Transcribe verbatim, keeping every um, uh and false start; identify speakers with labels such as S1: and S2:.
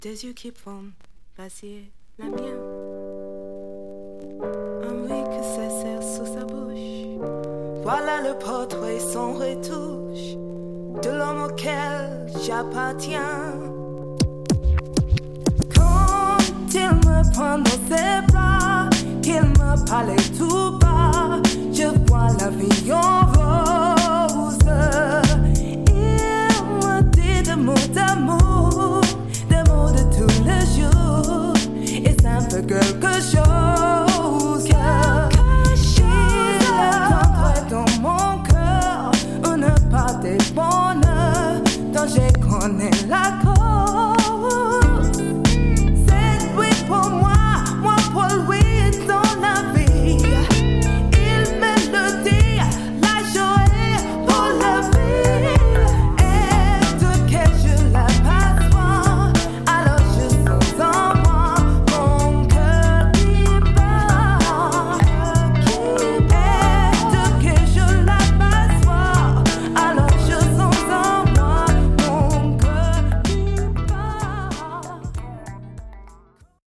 S1: Des yeux qui font vaciller la mienne. Un oui que s'essère sous sa bouche. Voilà le portrait sans retouche de l'homme auquel j'appartiens. Quand il me prend dans ses bras, qu'il me parlait tout bas, je vois la vie en